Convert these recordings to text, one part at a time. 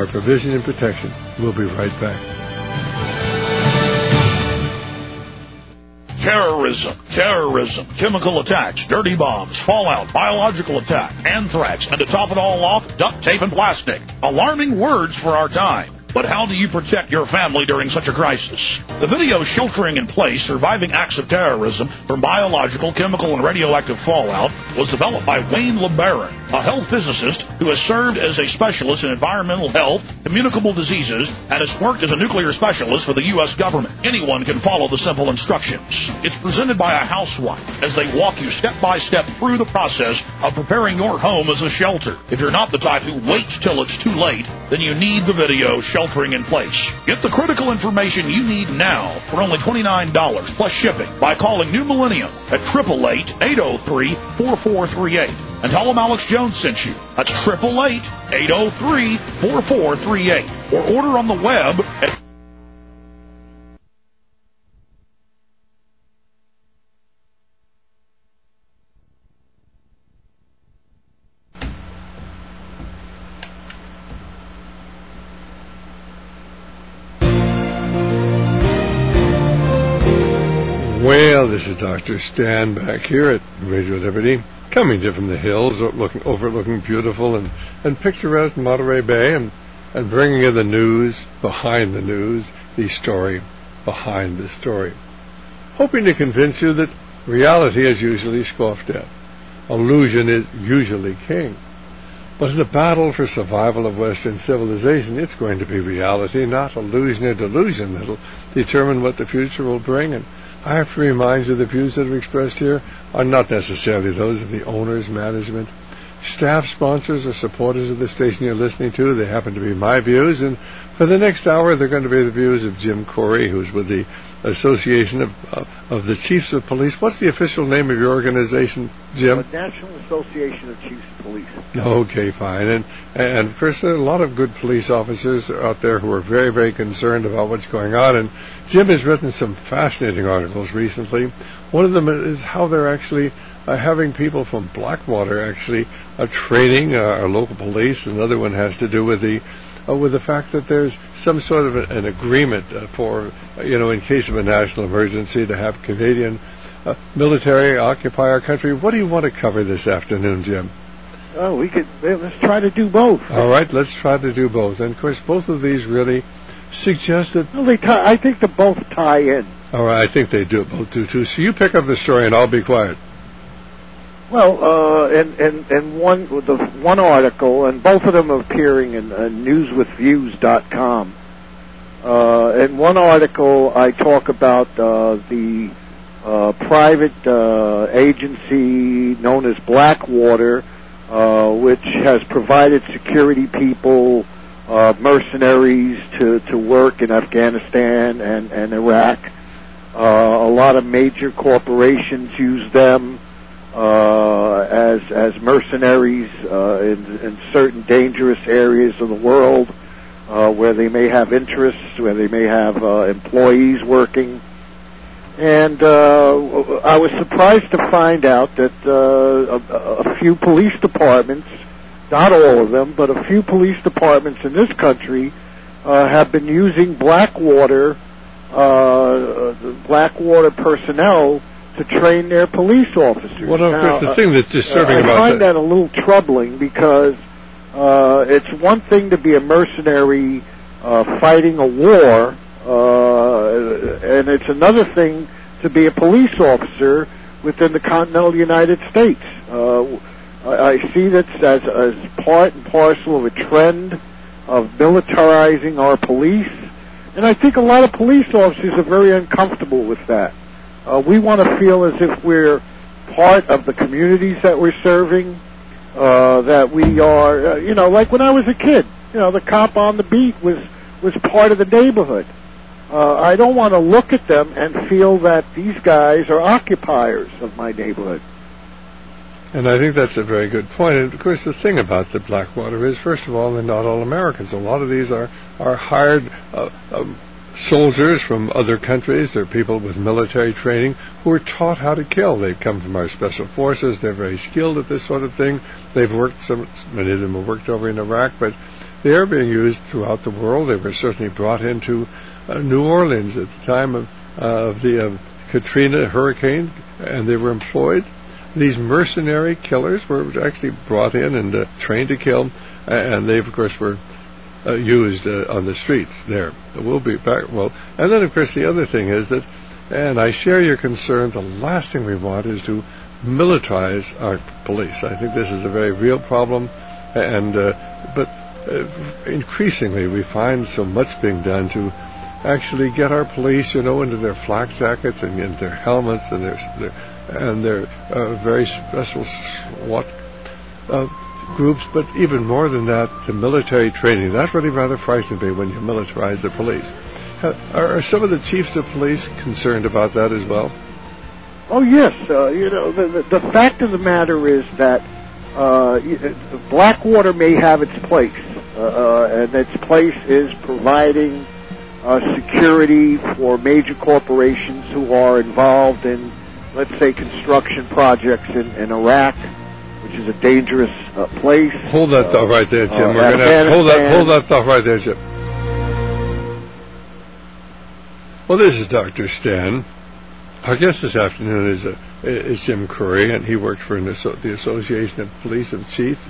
our provision and protection. We'll be right back. Terrorism, chemical attacks, dirty bombs, fallout, biological attack, anthrax, and to top it all off, duct tape and plastic. Alarming words for our time. But how do you protect your family during such a crisis? The video Sheltering in Place, Surviving Acts of Terrorism from Biological, Chemical, and Radioactive Fallout was developed by Wayne LeBaron, a health physicist who has served as a specialist in environmental health, communicable diseases, and has worked as a nuclear specialist for the U.S. government. Anyone can follow the simple instructions. It's presented by a housewife as they walk you step by step through the process of preparing your home as a shelter. If you're not the type who waits till it's too late, then you need the video Sheltering in Place. Get the critical information you need now for only $29 plus shipping by calling New Millennium at 888-803-4438 and tell them Alex Jones sent you. That's 888-803-4438 or order on the web at Well, this is Dr. Stan back here at Radio Liberty, coming to you from the hills, overlooking beautiful and picturesque Monterey Bay, and bringing you the news behind the news, the story behind the story. Hoping to convince you that reality is usually scoffed at. Illusion is usually king. But in the battle for survival of Western civilization, it's going to be reality, not illusion or delusion, that'll determine what the future will bring. And I have to remind you the views that are expressed here are not necessarily those of the owners, management, staff, sponsors, or supporters of the station you're listening to. They happen to be my views, and for the next hour, they're going to be the views of Jim Corey, who's with the Association of the Chiefs of Police. What's the official name of your organization, Jim? The National Association of Chiefs of Police. Okay, fine. And of course, there are a lot of good police officers out there who are very, very concerned about what's going on. And Jim has written some fascinating articles recently. One of them is how they're actually having people from Blackwater actually training our local police. Another one has to do with the fact that there's some sort of an agreement for, in case of a national emergency, to have Canadian military occupy our country. What do you want to cover this afternoon, Jim? Oh, let's try to do both. All right, let's try to do both. And, of course, both of these really suggest that... Well, I think they both tie in. All right, I think they both do, too. So you pick up the story and I'll be quiet. Well, in one article, and both of them are appearing in newswithviews.com. In one article, I talk about the private agency known as Blackwater, which has provided security people, mercenaries to work in Afghanistan and Iraq. A lot of major corporations use them as mercenaries in certain dangerous areas of the world where they may have interests, where they may have employees working. And I was surprised to find out that a few police departments, not all of them, but a few police departments in this country have been using Blackwater personnel to train their police officers. Well, of course, the thing that's disturbing about I find that a little troubling because it's one thing to be a mercenary fighting a war, and it's another thing to be a police officer within the continental United States. I see that as part and parcel of a trend of militarizing our police, and I think a lot of police officers are very uncomfortable with that. We want to feel as if we're part of the communities that we're serving, that we are, like when I was a kid, the cop on the beat was part of the neighborhood. I don't want to look at them and feel that these guys are occupiers of my neighborhood. And I think that's a very good point. And, of course, the thing about the Blackwater is, first of all, they're not all Americans. A lot of these are hired soldiers from other countries. They're people with military training who are taught how to kill. They've come from our special forces. They're very skilled at this sort of thing. They've worked, many of them have worked over in Iraq, but they are being used throughout the world. They were certainly brought into New Orleans at the time of the Katrina hurricane, and they were employed. These mercenary killers were actually brought in and trained to kill, and they, of course, were used on the streets there. We'll be back. Well, and then, of course, the other thing is that, and I share your concern, the last thing we want is to militarize our police. I think this is a very real problem, and but increasingly we find so much being done to actually get our police, into their flak jackets and into their helmets and their very special SWAT groups. But even more than that, the military training. That really rather frightens me when you militarize the police. Are some of the chiefs of police concerned about that as well? Oh yes, the fact of the matter is that Blackwater may have its place, and its place is providing security for major corporations who are involved in, let's say, construction projects in Iraq, which is a dangerous place. Hold that thought right there, Jim. We're going to hold that thought right there, Jim. Well, this is Dr. Stan. Our guest this afternoon is Jim Curry, and he worked for the Association of Police of Chiefs.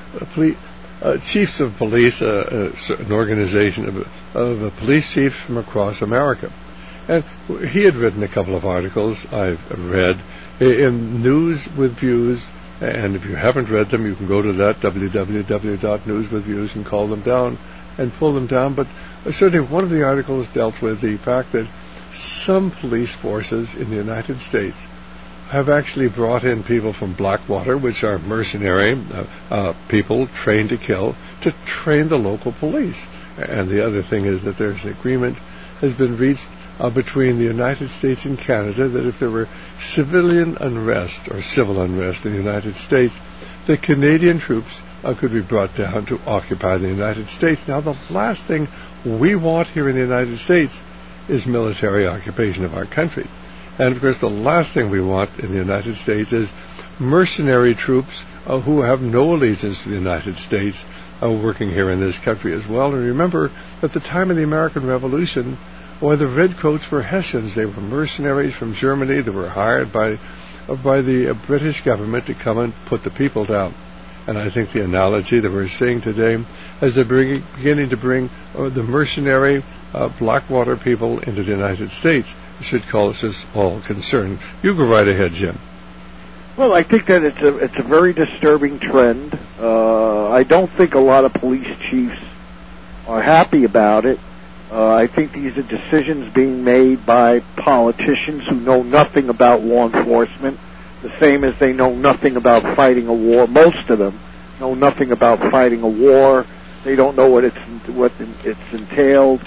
Chiefs of Police, an organization of police chiefs from across America. And he had written a couple of articles I've read in News with Views, and if you haven't read them, you can go to that, www.newswithviews, and call them down and pull them down. But certainly one of the articles dealt with the fact that some police forces in the United States have actually brought in people from Blackwater, which are mercenary people trained to kill, to train the local police. And the other thing is that there's an agreement has been reached between the United States and Canada that if there were civilian unrest or civil unrest in the United States, the Canadian troops could be brought down to occupy the United States. Now, the last thing we want here in the United States is military occupation of our country. And, of course, the last thing we want in the United States is mercenary troops who have no allegiance to the United States working here in this country as well. And remember, at the time of the American Revolution, the Redcoats were Hessians. They were mercenaries from Germany that were hired by the British government to come and put the people down. And I think the analogy that we're seeing today is they're beginning to bring the mercenary Blackwater people into the United States. It should cause us all concern. You go right ahead, Jim. Well, I think that it's a very disturbing trend. I don't think a lot of police chiefs are happy about it. I think these are decisions being made by politicians who know nothing about law enforcement, the same as they know nothing about fighting a war. Most of them know nothing about fighting a war. They don't know what it's entailed.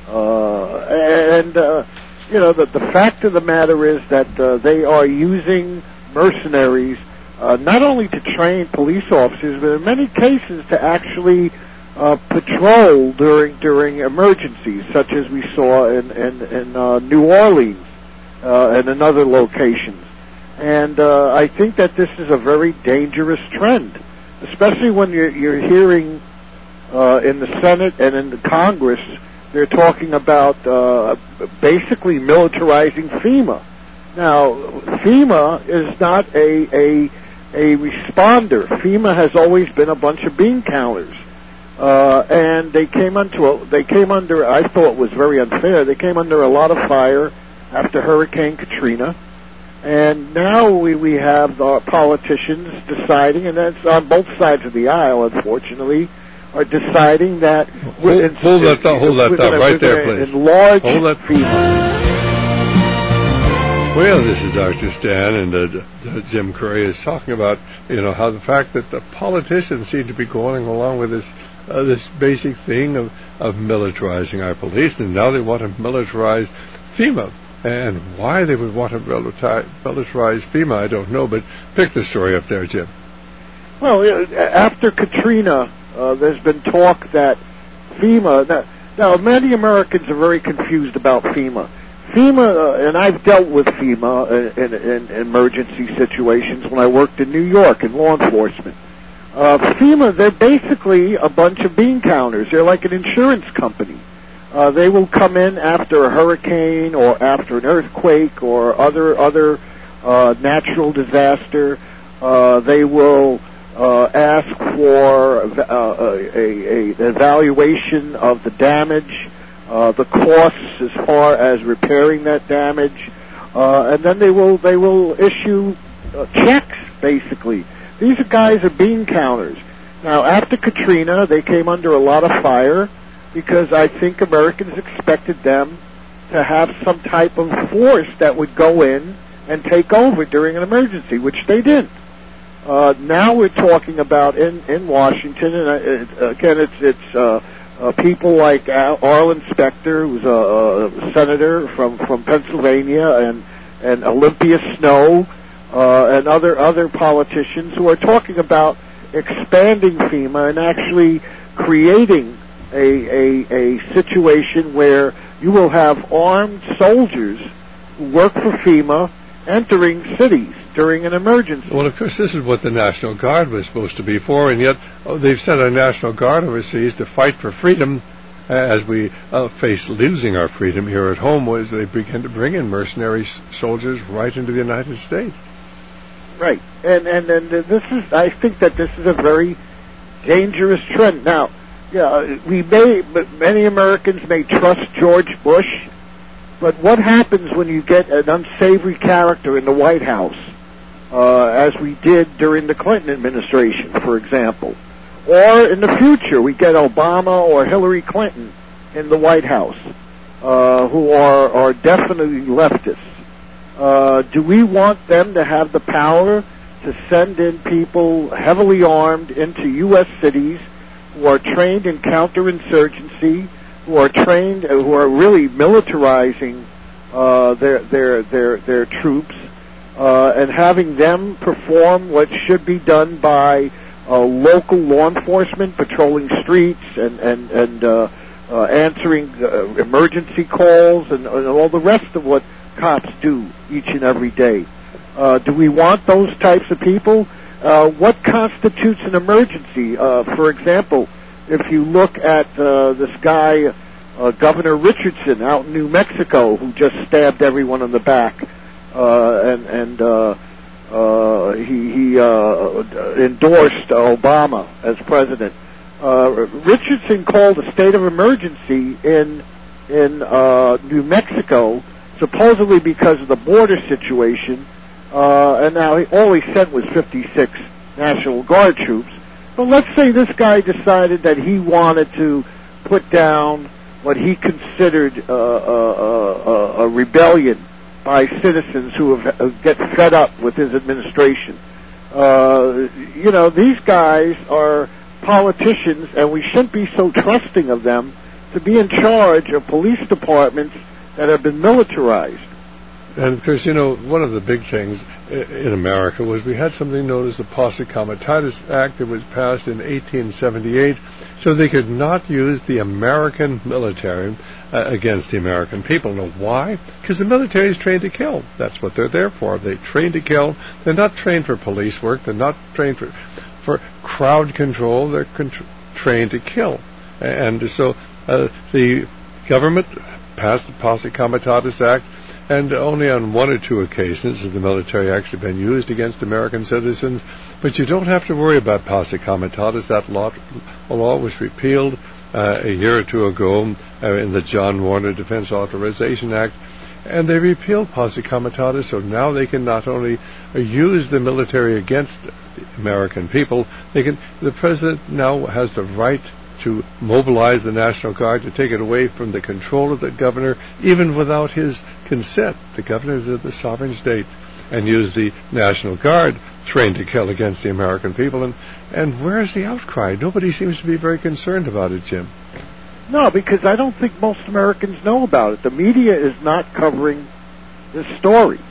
The fact of the matter is that they are using mercenaries not only to train police officers, but in many cases to actually patrol during emergencies, such as we saw in New Orleans and in other locations. And I think that this is a very dangerous trend, especially when you're hearing in the Senate and in the Congress, they're talking about basically militarizing FEMA. Now, FEMA is not a responder. FEMA has always been a bunch of bean counters. And they came under, I thought was very unfair, they came under a lot of fire after Hurricane Katrina. And now we have politicians deciding, and that's on both sides of the aisle, unfortunately, are deciding that hold that thought right there, please. Enlarge FEMA. Well, this is Dr. Stan, and Jim Curry is talking about how the fact that the politicians seem to be going along with this basic thing of militarizing our police, and now they want to militarize FEMA. And why they would want to militarize FEMA, I don't know, but pick the story up there, Jim. Well, after Katrina, there's been talk that FEMA... Now, many Americans are very confused about FEMA. FEMA, and I've dealt with FEMA in emergency situations when I worked in New York in law enforcement. FEMA, they're basically a bunch of bean counters. They're like an insurance company. They will come in after a hurricane or after an earthquake or other natural disaster. They will ask for an evaluation of the damage, the costs as far as repairing that damage, and then they will issue checks, basically. These guys are bean counters. Now, after Katrina, they came under a lot of fire because I think Americans expected them to have some type of force that would go in and take over during an emergency, which they didn't. Now we're talking about in Washington, and again, it's people like Arlen Specter, who's a senator from Pennsylvania, and Olympia Snow, and other politicians who are talking about expanding FEMA and actually creating a situation where you will have armed soldiers who work for FEMA entering cities during an emergency. Well, of course, this is what the National Guard was supposed to be for, and yet they've sent our National Guard overseas to fight for freedom as we face losing our freedom here at home, as they begin to bring in mercenary soldiers right into the United States. Right, and this is, I think that this is a very dangerous trend. Now, yeah, many Americans may trust George Bush, but what happens when you get an unsavory character in the White House, as we did during the Clinton administration, for example? Or in the future, we get Obama or Hillary Clinton in the White House, who are definitely leftists. Do we want them to have the power to send in people heavily armed into U.S. cities who are trained in counterinsurgency, who are trained, who are really militarizing their troops, and having them perform what should be done by local law enforcement, patrolling streets and answering emergency calls and all the rest of what cops do each and every day? Do we want those types of people? What constitutes an emergency? For example, if you look at this guy, Governor Richardson out in New Mexico, who just stabbed everyone in the back, he endorsed Obama as president. Richardson called a state of emergency in New Mexico, supposedly because of the border situation, and now all he sent was 56 National Guard troops. But let's say this guy decided that he wanted to put down what he considered a rebellion by citizens who get fed up with his administration. These guys are politicians, and we shouldn't be so trusting of them to be in charge of police departments that have been militarized. And of course, one of the big things in America was we had something known as the Posse Comitatus Act that was passed in 1878, so they could not use the American military against the American people. Now, why? Because the military is trained to kill. That's what they're there for. They train to kill. They're not trained for police work. They're not trained for crowd control. They're trained to kill. And so the government passed the Posse Comitatus Act, and only on one or two occasions has the military actually been used against American citizens. But you don't have to worry about Posse Comitatus. That law was repealed a year or two ago in the John Warner Defense Authorization Act, and they repealed Posse Comitatus, so now they can not only use the military against the American people, the president now has the right to mobilize the National Guard, to take it away from the control of the governor, even without his consent. The governors of the sovereign states, and use the National Guard trained to kill against the American people. And where's the outcry? Nobody seems to be very concerned about it, Jim. No, because I don't think most Americans know about it. The media is not covering this story.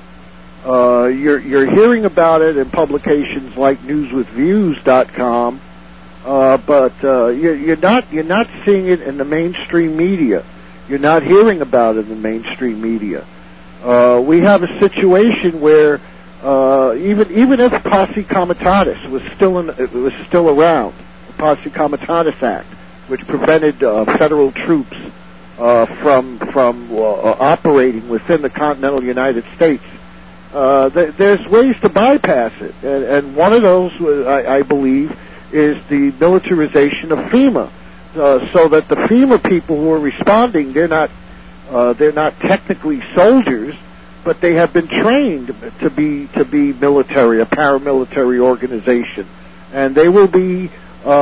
You're hearing about it in publications like newswithviews.com, but you're not seeing it in the mainstream media. You're not hearing about it in the mainstream media. We have a situation where even if Posse Comitatus was still around, the Posse Comitatus Act, which prevented federal troops from operating within the continental United States. There's ways to bypass it, and one of those, I believe, is the militarization of FEMA, so that the FEMA people who are responding, they're not technically soldiers, but they have been trained to be military, a paramilitary organization, and they will be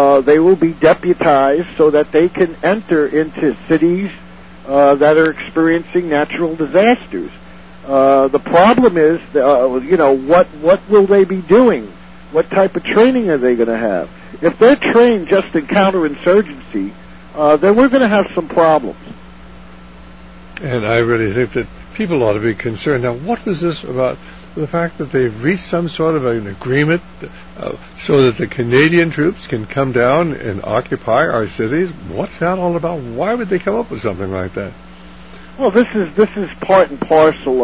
deputized so that they can enter into cities that are experiencing natural disasters. The problem is, what will they be doing? What type of training are they going to have? If they're trained just in counterinsurgency, then we're going to have some problems. And I really think that people ought to be concerned. Now, what was this about the fact that they've reached some sort of an agreement so that the Canadian troops can come down and occupy our cities? What's that all about? Why would they come up with something like that? Well, this is part and parcel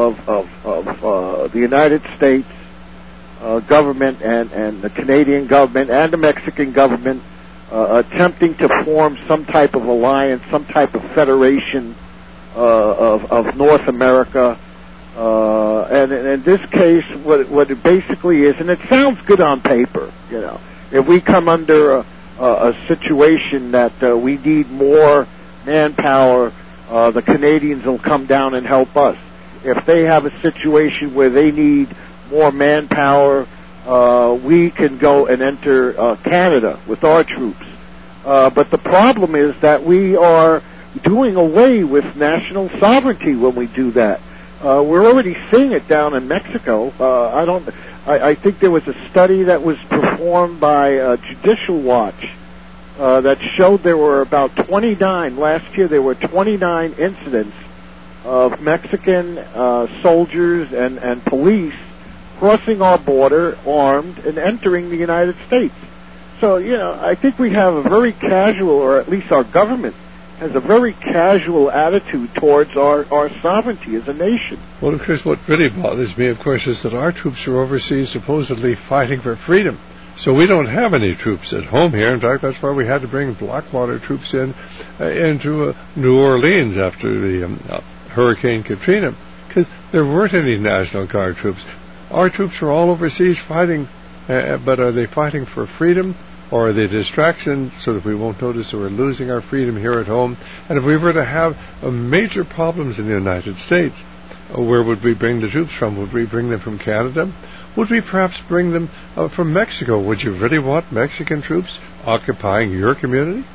of the United States government and the Canadian government and the Mexican government attempting to form some type of alliance, some type of federation of North America. And in this case, what it basically is, and it sounds good on paper, if we come under a situation that we need more manpower, the Canadians will come down and help us. If they have a situation where they need more manpower, we can go and enter Canada with our troops. But the problem is that we are doing away with national sovereignty when we do that. We're already seeing it down in Mexico. I think there was a study that was performed by Judicial Watch that showed there were about 29, last year there were 29 incidents of Mexican soldiers and police crossing our border armed and entering the United States. So, I think we have a very casual, or at least our government has a very casual attitude towards our sovereignty as a nation. Well, of course, what really bothers me, of course, is that our troops are overseas supposedly fighting for freedom. So we don't have any troops at home here. In fact, that's why we had to bring Blackwater troops into New Orleans after the Hurricane Katrina, because there weren't any National Guard troops. Our troops are all overseas fighting, but are they fighting for freedom? Or are they distractions so that we won't notice that we're losing our freedom here at home? And if we were to have major problems in the United States, where would we bring the troops from? Would we bring them from Canada? Would we perhaps bring them from Mexico? Would you really want Mexican troops occupying your community?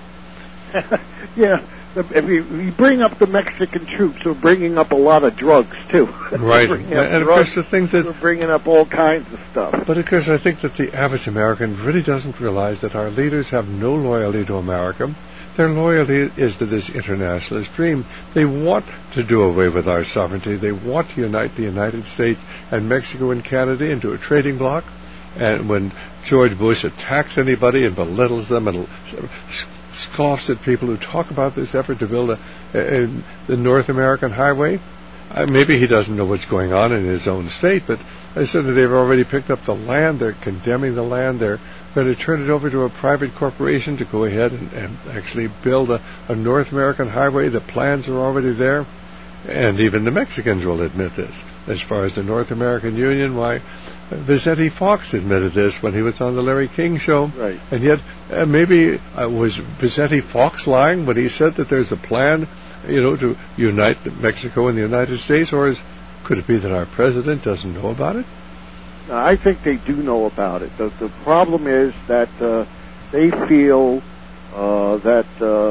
Yeah. If you bring up the Mexican troops, we're bringing up a lot of drugs, too. Right. And of course, the things that... We're bringing up all kinds of stuff. But of course, I think that the average American really doesn't realize that our leaders have no loyalty to America. Their loyalty is to this internationalist dream. They want to do away with our sovereignty. They want to unite the United States and Mexico and Canada into a trading bloc. And when George Bush attacks anybody and belittles them and scoffs at people who talk about this effort to build the North American highway, maybe he doesn't know what's going on in his own state, but I said that they've already picked up the land. They're condemning the land. They're going to turn it over to a private corporation to go ahead and actually build a North American highway. The plans are already there, and even the Mexicans will admit this. As far as the North American Union, why, Vicente Fox admitted this when he was on the Larry King Show. Right. And yet, maybe was Vicente Fox lying when he said that there's a plan, to unite Mexico and the United States? Or could it be that our president doesn't know about it? I think they do know about it. The problem is that they feel that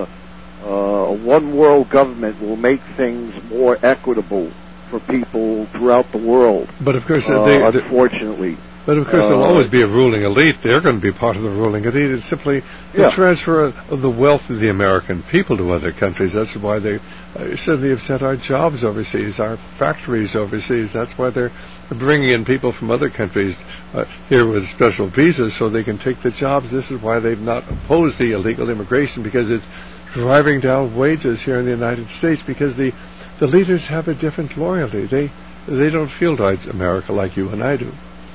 a one-world government will make things more equitable for people throughout the world. But of course, unfortunately. But of course, there'll always be a ruling elite. They're going to be part of the ruling elite. It's simply the transfer of the wealth of the American people to other countries. That's why they certainly have sent our jobs overseas, our factories overseas. That's why they're bringing in people from other countries here with special visas so they can take the jobs. This is why they've not opposed the illegal immigration, because it's driving down wages here in the United States, because the leaders have a different loyalty. They don't feel towards America like you and I do.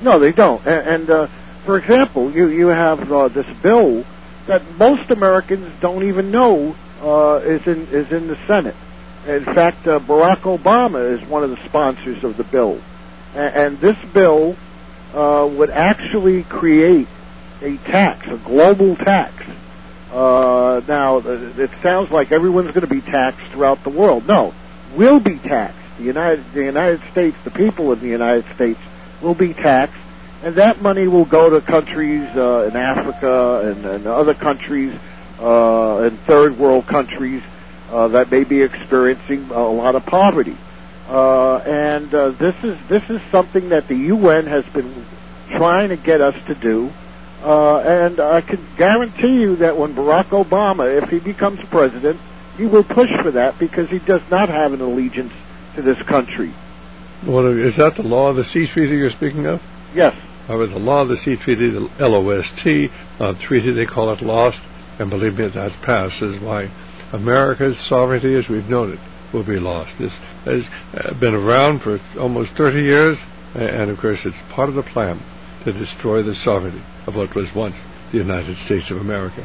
No, they don't. And for example, you have this bill that most Americans don't even know is in the Senate. In fact, Barack Obama is one of the sponsors of the bill. And this bill would actually create a tax, a global tax. Now, it sounds like everyone's going to be taxed throughout the world. No, we'll be taxed. The United States, the people of the United States will be taxed, and that money will go to countries in Africa and other countries, in third world countries that may be experiencing a lot of poverty. And this is something that the UN has been trying to get us to do. And I can guarantee you that when Barack Obama, if he becomes president, he will push for that because he does not have an allegiance to this country. Well, is that the law of the sea treaty you're speaking of? Yes. However, the law of the sea treaty, the LOST treaty, they call it lost, and believe me, that's passed. This is why America's sovereignty, as we've known it, will be lost. This has been around for almost 30 years, and of course it's part of the plan to destroy the sovereignty of what was once the United States of America.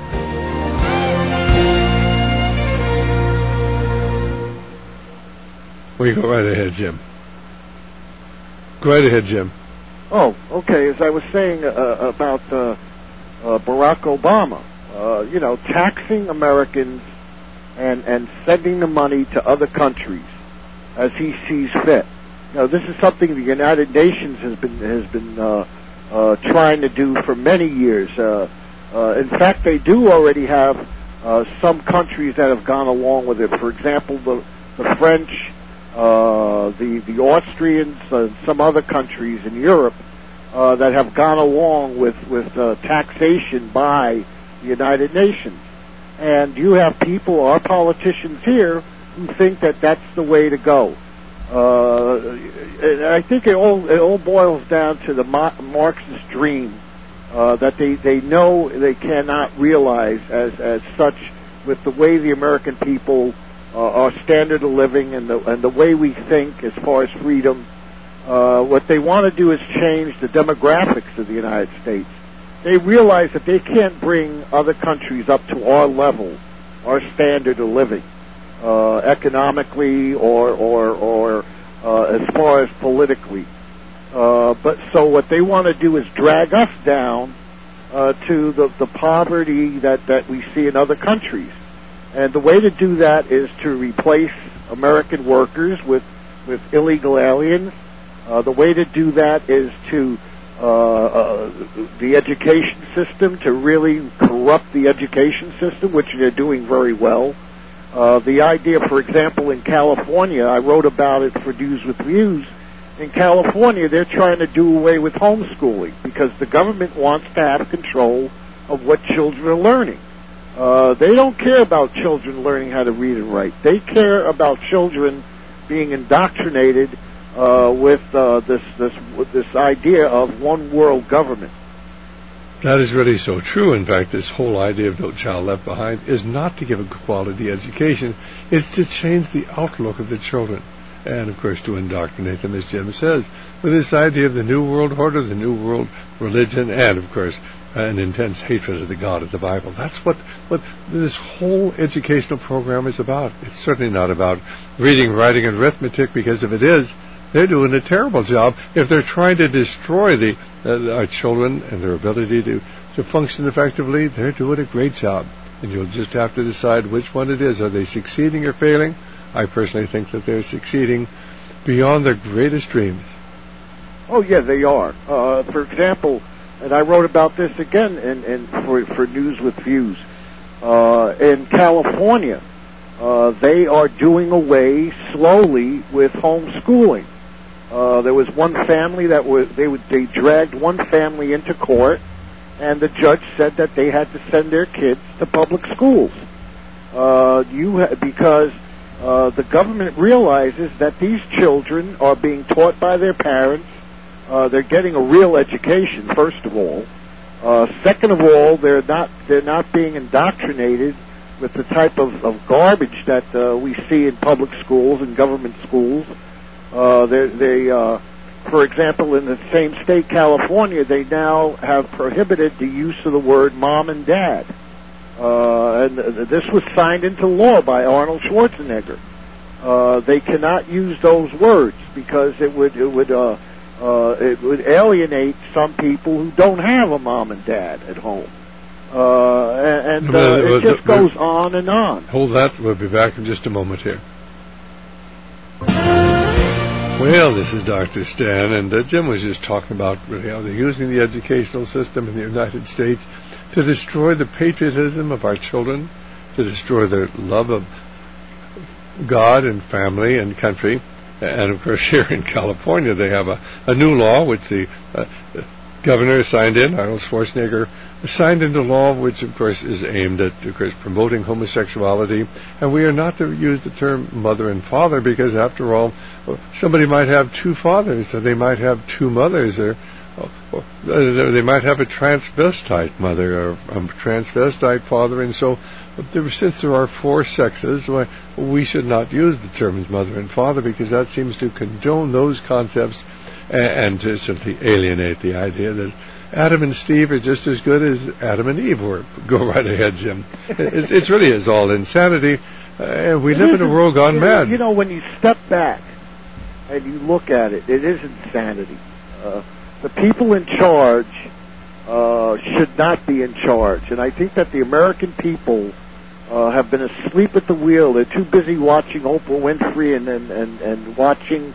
Well, you go right ahead, Jim. Go right ahead, Jim. Oh, okay. As I was saying about Barack Obama, taxing Americans and sending the money to other countries as he sees fit. Now, this is something the United Nations has been trying to do for many years. In fact, they do already have some countries that have gone along with it. For example, the French, the Austrians, and some other countries in Europe that have gone along with taxation by the United Nations. And you have people, our politicians here, who think that that's the way to go. I think it all boils down to the Marxist dream that they know they cannot realize as such with the way the American people, our standard of living and the way we think as far as freedom. What they want to do is change the demographics of the United States. They realize that they can't bring other countries up to our level, our standard of living, economically or as far as politically. But so what they want to do is drag us down to the poverty that we see in other countries. And the way to do that is to replace American workers with illegal aliens. The way to do that is to the education system, to really corrupt the education system, which they're doing very well. The idea, for example, in California, I wrote about it for News with Views. In California, they're trying to do away with homeschooling because the government wants to have control of what children are learning. They don't care about children learning how to read and write. They care about children being indoctrinated with this idea of one world government. That is really so true. In fact, this whole idea of No Child Left Behind is not to give a quality education. It's to change the outlook of the children. And, of course, to indoctrinate them, as Jim says, with this idea of the New World Order, the New World Religion, and, of course, an intense hatred of the God of the Bible. That's what this whole educational program is about. It's certainly not about reading, writing, and arithmetic, because if it is, they're doing a terrible job. If they're trying to destroy our children and their ability to function effectively, they're doing a great job. And you'll just have to decide which one it is. Are they succeeding or failing? I personally think that they're succeeding beyond their greatest dreams. Oh, yeah, they are. For example, and I wrote about this again for News with Views. In California, they are doing away slowly with homeschooling. There was one family they dragged one family into court, and the judge said that they had to send their kids to public schools because the government realizes that these children are being taught by their parents. They're getting a real education, first of all. Second of all, they're not being indoctrinated with the type of garbage that we see in public schools and government schools. For example, in the same state, California, they now have prohibited the use of the word mom and dad. And this was signed into law by Arnold Schwarzenegger. They cannot use those words because it would alienate some people who don't have a mom and dad at home. It just goes on and on. Hold that. We'll be back in just a moment here. Well, this is Dr. Stan, and Jim was just talking about really how they're using the educational system in the United States to destroy the patriotism of our children, to destroy their love of God and family and country. And, of course, here in California, they have a new law which the governor signed in, Arnold Schwarzenegger, signed into law, which, of course, is aimed at, of course, promoting homosexuality. And we are not to use the term mother and father because, after all, somebody might have two fathers, or they might have two mothers, or they might have a transvestite mother or a transvestite father. And so, since there are four sexes, we should not use the terms mother and father because that seems to condone those concepts and to simply alienate the idea that Adam and Steve are just as good as Adam and Eve were. Go right ahead, Jim. It really is all insanity. We live in a world gone mad. You know, when you step back and you look at it, it is insanity. The people in charge should not be in charge. And I think that the American people have been asleep at the wheel. They're too busy watching Oprah Winfrey and watching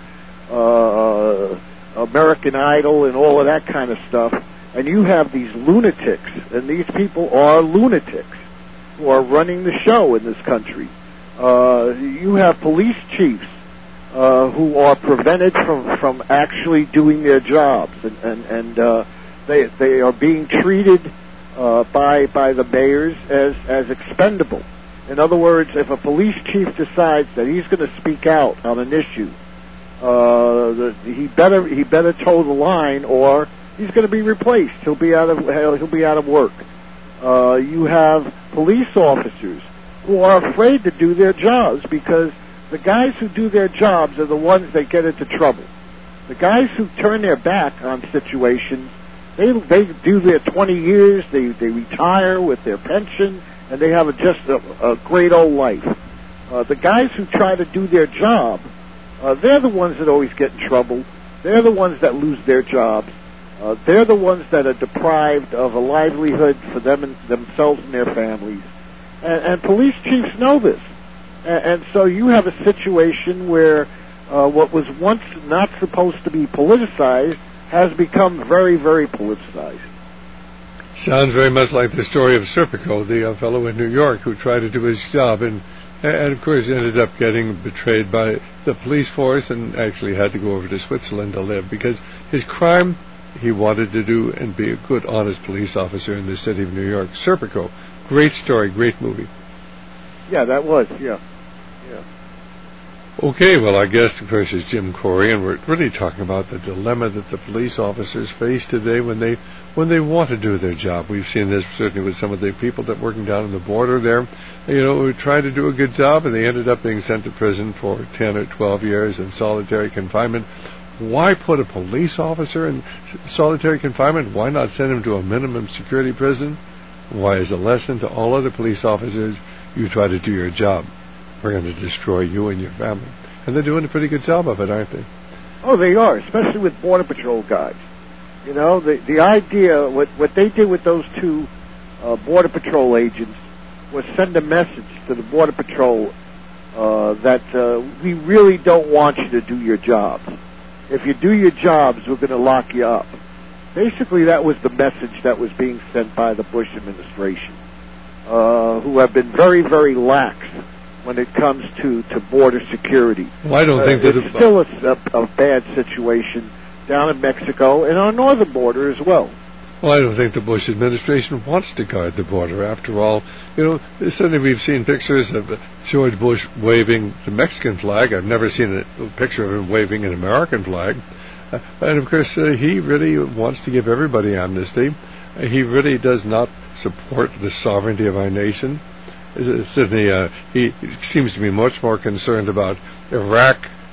American Idol and all of that kind of stuff. And you have these lunatics, and these people are lunatics who are running the show in this country. You have police chiefs who are prevented from actually doing their jobs, and they are being treated by the mayors as expendable. In other words, if a police chief decides that he's going to speak out on an issue, he better toe the line, or he's going to be replaced. He'll be out of work. You have police officers who are afraid to do their jobs because the guys who do their jobs are the ones that get into trouble. The guys who turn their back on situations, they do their 20 years, they retire with their pension, and they have just a great old life. The guys who try to do their job, they're the ones that always get in trouble. They're the ones that lose their jobs. They're the ones that are deprived of a livelihood for themselves and their families. And police chiefs know this. And so you have a situation where what was once not supposed to be politicized has become very, very politicized. Sounds very much like the story of Serpico, the fellow in New York who tried to do his job and of course ended up getting betrayed by the police force and actually had to go over to Switzerland to live because his crime he wanted to do and be a good, honest police officer in the city of New York. Serpico, great story, great movie. Yeah, that was, yeah. Okay, well, our guest, of course, is Jim Corey, and we're really talking about the dilemma that the police officers face today when they want to do their job. We've seen this certainly with some of the people that working down on the border there, who tried to do a good job, and they ended up being sent to prison for 10 or 12 years in solitary confinement. Why put a police officer in solitary confinement? Why not send him to a minimum security prison? Why, as a lesson to all other police officers, you try to do your job. We're going to destroy you and your family. And they're doing a pretty good job of it, aren't they? Oh, they are, especially with Border Patrol guys. You know, the idea, what they did with those two Border Patrol agents was send a message to the Border Patrol that we really don't want you to do your jobs. If you do your jobs, we're going to lock you up. Basically, that was the message that was being sent by the Bush administration, who have been very, very lax when it comes to border security. Well, I don't think that it's still a bad situation down in Mexico and our northern border as well. Well, I don't think the Bush administration wants to guard the border. After all, certainly we've seen pictures of George Bush waving the Mexican flag. I've never seen a picture of him waving an American flag. And, of course, he really wants to give everybody amnesty. He really does not support the sovereignty of our nation. Certainly, he seems to be much more concerned about Iraq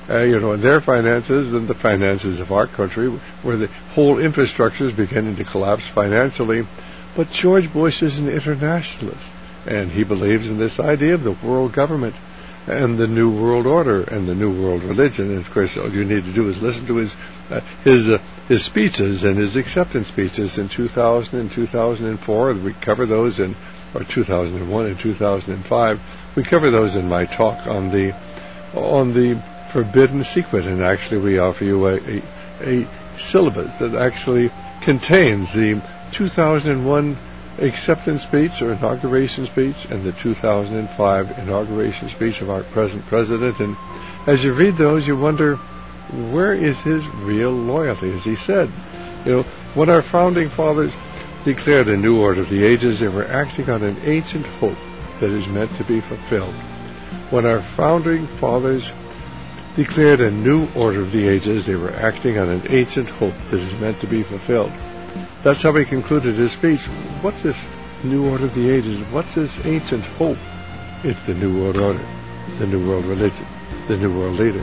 in their finances than the finances of our country, where the whole infrastructure is beginning to collapse financially. But George Bush is an internationalist, and he believes in this idea of the world government and the New World Order and the New World Religion. And of course, all you need to do is listen to his speeches and his acceptance speeches in 2000 and 2004. We cover those or 2001 and 2005. We cover those in my talk on the Forbidden Secret, and actually we offer you a syllabus that actually contains the 2001 acceptance speech or inauguration speech and the 2005 inauguration speech of our present president. And as you read those, you wonder, where is his real loyalty? As he said, when our founding fathers declared a new order of the ages, they were acting on an ancient hope that is meant to be fulfilled. When our founding fathers declared a new order of the ages, they were acting on an ancient hope that is meant to be fulfilled. That's how he concluded his speech. What's this new order of the ages? What's this ancient hope? It's the New World Order, the New World Religion, the New World Leader.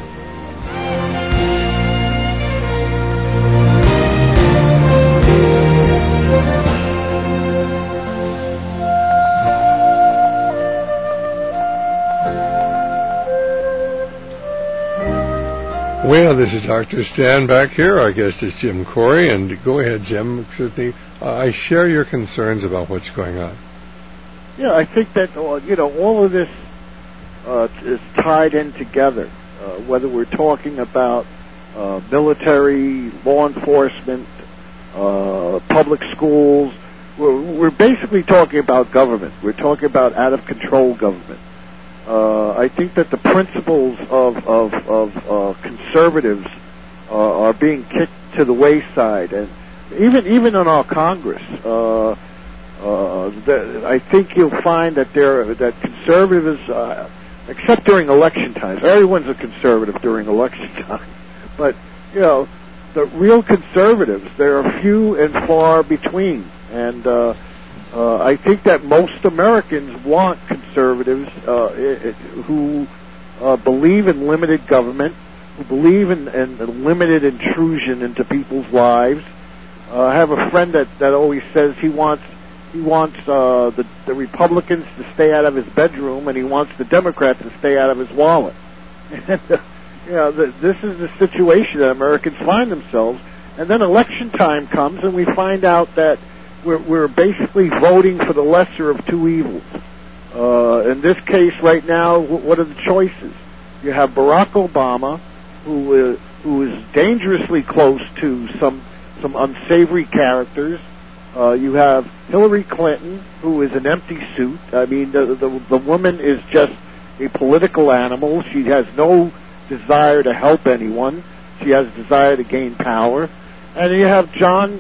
Well, this is Dr. Stan back here. Our guest is Jim Corey, and go ahead, Jim. I share your concerns about what's going on. Yeah, I think that all of this is tied in together. Whether we're talking about military, law enforcement, public schools, we're basically talking about government. We're talking about out of control government. I think that the principles of conservatives are being kicked to the wayside, and even in our Congress, I think you'll find that that conservatives, except during election times, everyone's a conservative during election time, but the real conservatives, there are few and far between, and I think that most Americans want conservatives who believe in limited government, who believe in limited intrusion into people's lives. I have a friend that always says he wants the Republicans to stay out of his bedroom, and he wants the Democrats to stay out of his wallet. And, this is the situation that Americans find themselves. And then election time comes, and we find out that we're basically voting for the lesser of two evils. In this case, right now, what are the choices? You have Barack Obama, who is dangerously close to some unsavory characters. You have Hillary Clinton, who is an empty suit. I mean, the woman is just a political animal. She has no desire to help anyone. She has a desire to gain power. And you have John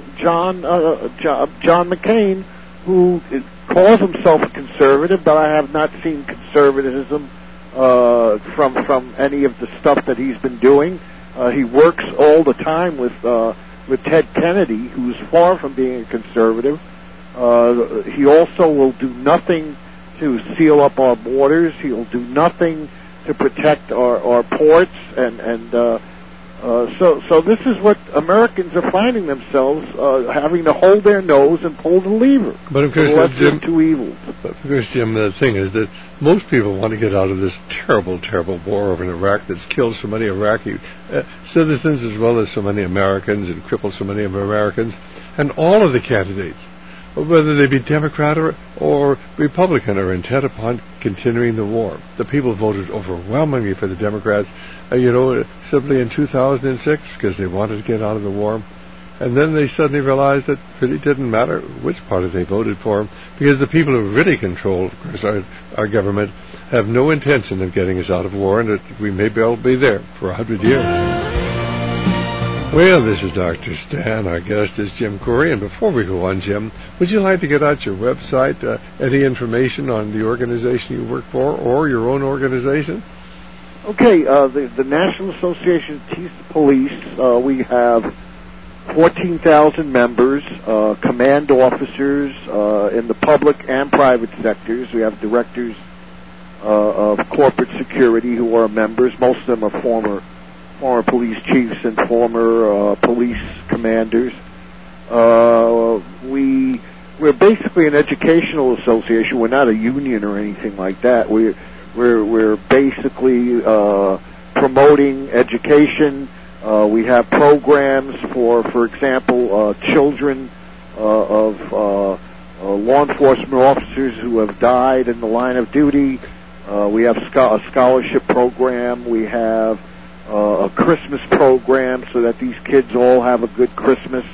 McCain, who calls himself a conservative, but I have not seen conservatism from any of the stuff that he's been doing. He works all the time with Ted Kennedy, who's far from being a conservative. He also will do nothing to seal up our borders. He'll do nothing to protect our ports, so this is what Americans are finding themselves having to hold their nose and pull the lever. But of course, Jim, two evils. But of course, Jim, the thing is that most people want to get out of this terrible, terrible war over in Iraq that's killed so many Iraqi citizens as well as so many Americans and crippled so many of Americans. And all of the candidates, whether they be Democrat or Republican, are intent upon continuing the war. The people voted overwhelmingly for the Democrats, simply in 2006 because they wanted to get out of the war. And then they suddenly realized that it really didn't matter which party they voted for, because the people who really control, of course, our government have no intention of getting us out of war, and that we may well be there for 100 years. Well, this is Dr. Stan. Our guest is Jim Corey. And before we go on, Jim, would you like to get out your website, any information on the organization you work for or your own organization? Okay, the National Association of Chiefs of Police, we have 14,000 members, command officers in the public and private sectors. We have directors of corporate security who are members. Most of them are former former police chiefs and former police commanders. We're basically an educational association. We're not a union or anything like that. We're basically promoting education. We have programs for example, children of law enforcement officers who have died in the line of duty. We have a scholarship program. We have a Christmas program so that these kids all have a good Christmas.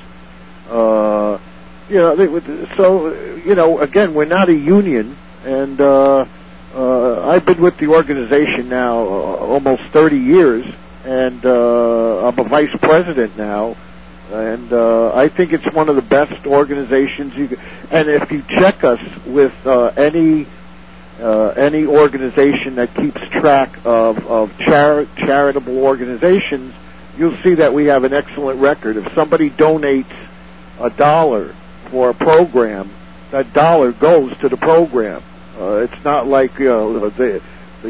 Again, we're not a union, and I've been with the organization now almost 30 years, and I'm a vice president now, and I think it's one of the best organizations you can. And if you check us with any organization that keeps track of charitable organizations, you'll see that we have an excellent record. If somebody donates $1 for a program, that dollar goes to the program. It's not like the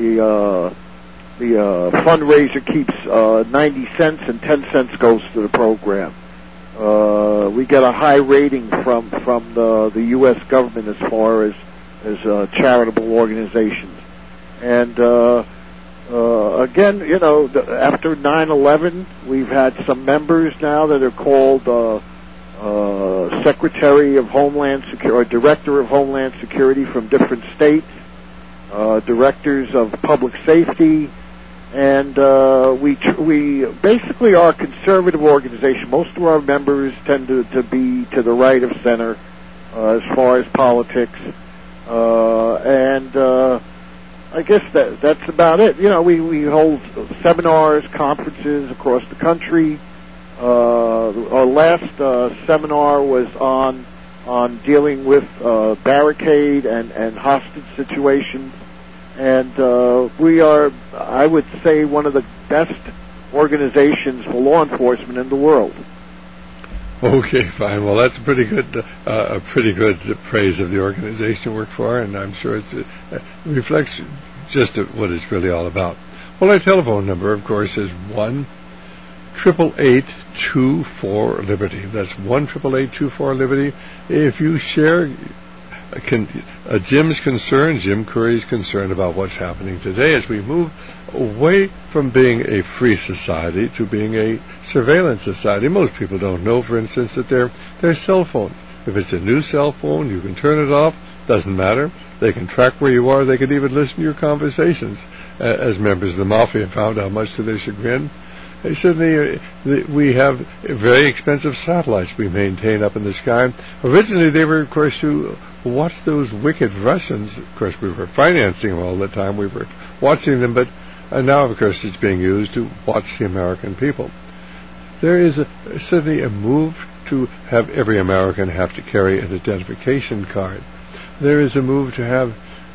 fundraiser keeps 90 cents and 10 cents goes to the program. We get a high rating from the U.S. government as far as charitable organizations. And again, after 9/11, we've had some members now that are called Secretary of Homeland Security or Director of Homeland Security from different states, Directors of Public Safety, and we basically are a conservative organization. Most of our members tend to be to the right of center as far as politics, and I guess that's about it. We hold seminars, conferences across the country. Our last seminar was on dealing with barricade and hostage situations, and we are, I would say, one of the best organizations for law enforcement in the world. Okay, fine. Well, that's a pretty good praise of the organization you work for, and I'm sure it reflects just what it's really all about. Well, our telephone number, of course, is 1-888-24-LIBERTY. That's 1-888-24-LIBERTY. If you share Jim's concern, Jim Curry's concern about what's happening today as we move away from being a free society to being a surveillance society. Most people don't know, for instance, that their cell phones, if it's a new cell phone, you can turn it off, doesn't matter. They can track where you are. They can even listen to your conversations. As members of the Mafia found out, much to their chagrin. They said we have very expensive satellites we maintain up in the sky. Originally, they were, of course, to watch those wicked Russians. Of course, we were financing them all the time. We were watching them, but now, of course, it's being used to watch the American people. There is certainly a move to have every American have to carry an identification card. There is a move to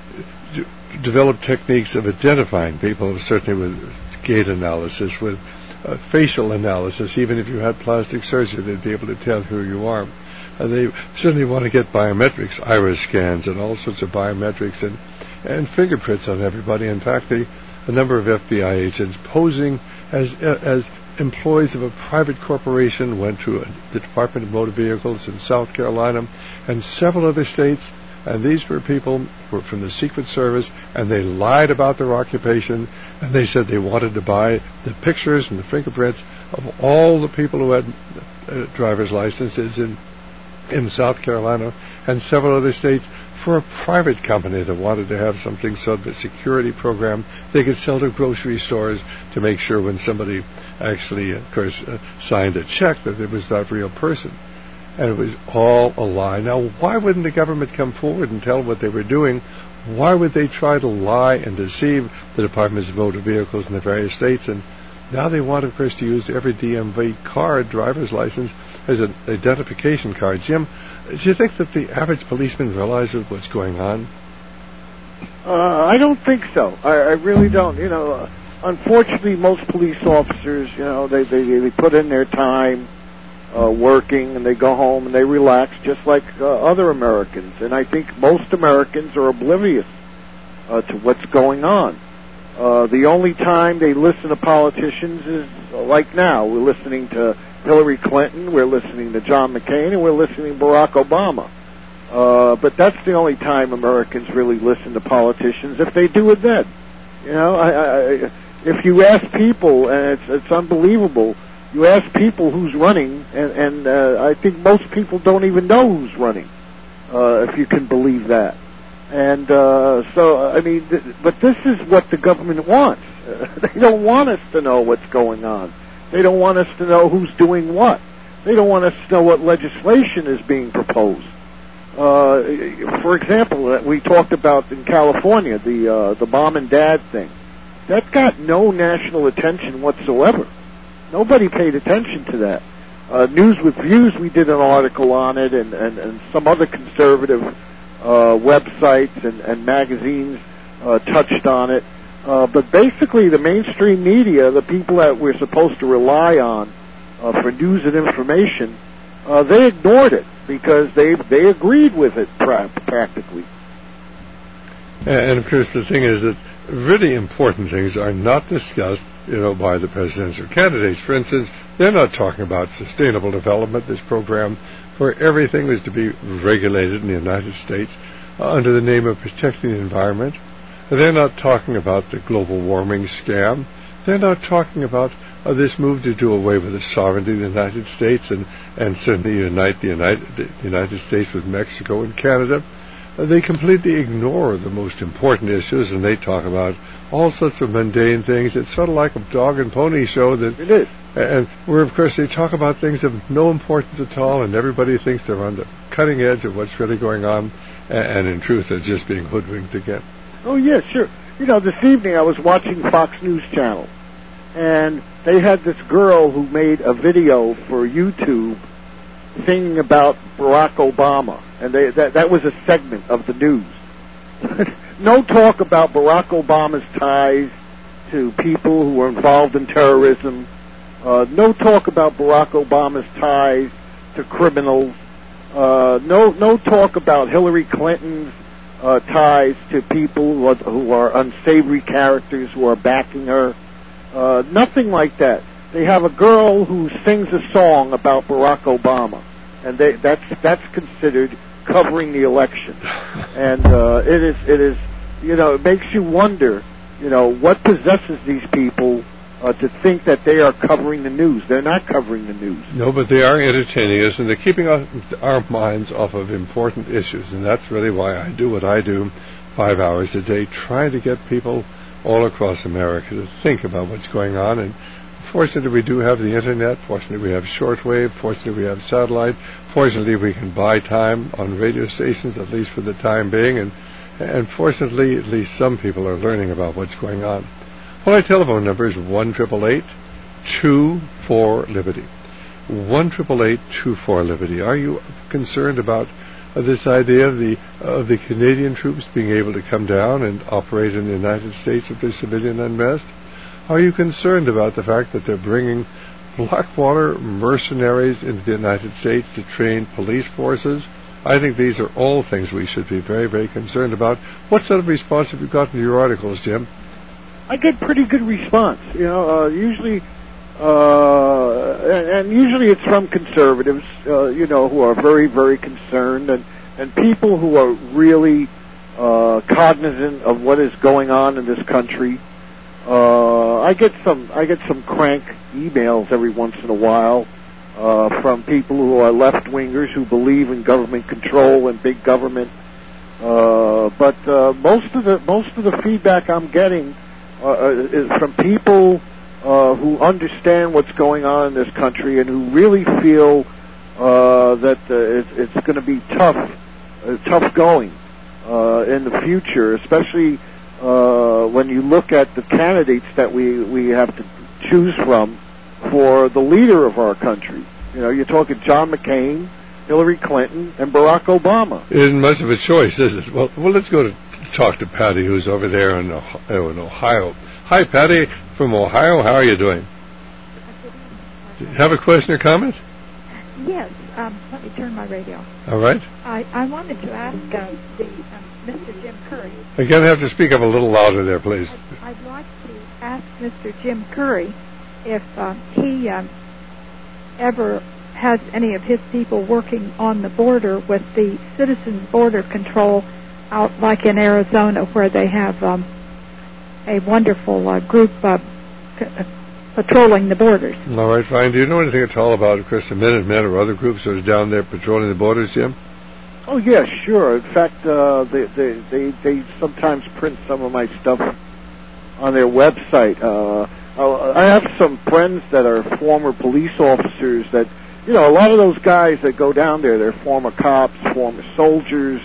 develop techniques of identifying people, certainly with gait analysis, with facial analysis. Even if you had plastic surgery, they'd be able to tell who you are. They certainly want to get biometrics, iris scans, and all sorts of biometrics and fingerprints on everybody. In fact, a number of FBI agents posing as employees of a private corporation went to the Department of Motor Vehicles in South Carolina and several other states. And these were people who were from the Secret Service, and they lied about their occupation, and they said they wanted to buy the pictures and the fingerprints of all the people who had driver's licenses in South Carolina and several other states for a private company that wanted to have something sort of a security program they could sell to grocery stores to make sure when somebody actually, of course, signed a check that it was that real person. And it was all a lie. Now, why wouldn't the government come forward and tell what they were doing? Why would they try to lie and deceive the Departments of Motor Vehicles in the various states? And now they want, of course, to use every DMV card, driver's license, as an identification card. Jim, do you think that the average policeman realizes what's going on? I don't think so. I really don't. Unfortunately, most police officers, they put in their time working, and they go home and they relax just like other Americans. And I think most Americans are oblivious to what's going on. The only time they listen to politicians is like now. We're listening to Hillary Clinton, we're listening to John McCain, and we're listening to Barack Obama. But that's the only time Americans really listen to politicians. If they do it then. You know, if you ask people, and it's unbelievable, you ask people who's running, and I think most people don't even know who's running, if you can believe that. And so, I mean, but this is what the government wants. They don't want us to know what's going on. They don't want us to know who's doing what. They don't want us to know what legislation is being proposed. For example, we talked about in California, the mom and dad thing. That got no national attention whatsoever. Nobody paid attention to that. News with Views, we did an article on it, and some other conservative websites and magazines touched on it. But basically, the mainstream media, the people that we're supposed to rely on for news and information, they ignored it because they agreed with it practically. And of course, the thing is that really important things are not discussed, by the presidential candidates. For instance, they're not talking about sustainable development. This program where everything was to be regulated in the United States under the name of protecting the environment. They're not talking about the global warming scam. They're not talking about this move to do away with the sovereignty of the United States and certainly unite the United States with Mexico and Canada. They completely ignore the most important issues, and they talk about all sorts of mundane things. It's sort of like a dog and pony show. That it is. And where, of course, they talk about things of no importance at all, and everybody thinks they're on the cutting edge of what's really going on, and in truth, they're just being hoodwinked again. Oh, yeah, sure. This evening I was watching Fox News Channel, and they had this girl who made a video for YouTube singing about Barack Obama, and that was a segment of the news. No talk about Barack Obama's ties to people who were involved in terrorism. No talk about Barack Obama's ties to criminals. No talk about Hillary Clinton's ties to people who are unsavory characters who are backing her. Nothing like that. They have a girl who sings a song about Barack Obama, and that's considered covering the election. And it is it makes you wonder, what possesses these people to think that they are covering the news. They're not covering the news. No, but they are entertaining us, and they're keeping our minds off of important issues, and that's really why I do what I do 5 hours a day, trying to get people all across America to think about what's going on. And fortunately, we do have the Internet. Fortunately, we have shortwave. Fortunately, we have satellite. Fortunately, we can buy time on radio stations, at least for the time being. And fortunately, at least some people are learning about what's going on. Well, my telephone number is 1-888-24-LIBERTY. 1-888-24-LIBERTY. Are you concerned about this idea of the Canadian troops being able to come down and operate in the United States if there's civilian unrest? Are you concerned about the fact that they're bringing Blackwater mercenaries into the United States to train police forces? I think these are all things we should be very, very concerned about. What sort of response have you gotten to your articles, Jim? I get pretty good response. Usually, and usually it's from conservatives, who are very, very concerned, and people who are really cognizant of what is going on in this country. I get some crank emails every once in a while from people who are left-wingers who believe in government control and big government. But most of the feedback I'm getting is from people who understand what's going on in this country and who really feel that it's going to be tough going in the future, especially when you look at the candidates that we have to choose from for the leader of our country. You're talking John McCain, Hillary Clinton, and Barack Obama. It isn't much of a choice, is it? Well, let's go to talk to Patty, who's over there in Ohio. Hi, Patty from Ohio. How are you doing? Do you have a question or comment? Yes, let me turn my radio. All right. I wanted to ask Mr. Jim Curry. You're going to have to speak up a little louder there, please. I'd like to ask Mr. Jim Curry if he ever has any of his people working on the border with the Citizens Border Control out like in Arizona, where they have a wonderful group patrolling the borders. All right, fine. Do you know anything at all about, of course, the Minutemen or other groups that are down there patrolling the borders, Jim? Oh, yeah, sure. In fact, they sometimes print some of my stuff on their website. I have some friends that are former police officers that, you know, a lot of those guys that go down there, they're former cops, former soldiers.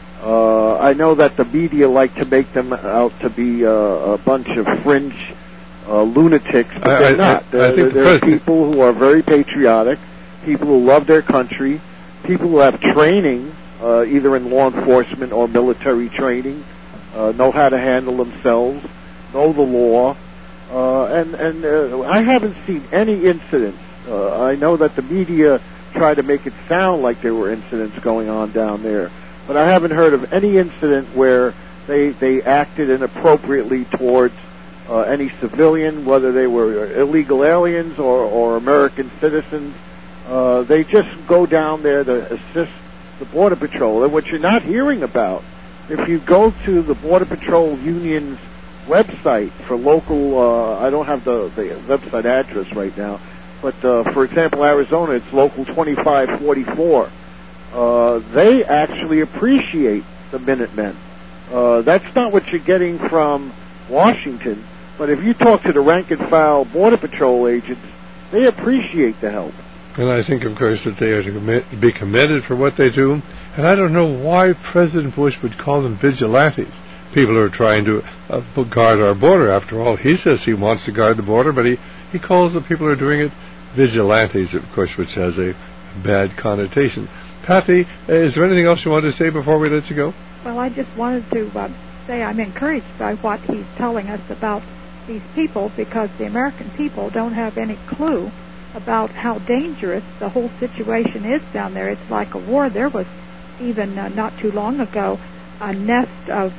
I know that the media like to make them out to be a bunch of fringe lunatics, but they're not. They're people who are very patriotic, people who love their country, people who have training, either in law enforcement or military training, know how to handle themselves, know the law, and I haven't seen any incidents. I know that the media try to make it sound like there were incidents going on down there, but I haven't heard of any incident where they acted inappropriately towards any civilian, whether they were illegal aliens or American citizens. They just go down there to assist the Border Patrol. And what you're not hearing about, if you go to the Border Patrol Union's website for local, I don't have the website address right now, but for example, Arizona, it's local 2544. They actually appreciate the Minutemen. That's not what you're getting from Washington, but if you talk to the rank and file Border Patrol agents, they appreciate the help. And I think, of course, that they are to be commended for what they do. And I don't know why President Bush would call them vigilantes. People who are trying to guard our border. After all, he says he wants to guard the border, but he calls the people who are doing it vigilantes, of course, which has a bad connotation. Patty, is there anything else you wanted to say before we let you go? Well, I just wanted to say I'm encouraged by what he's telling us about these people, because the American people don't have any clue about how dangerous the whole situation is down there. It's like a war. There was even not too long ago a nest of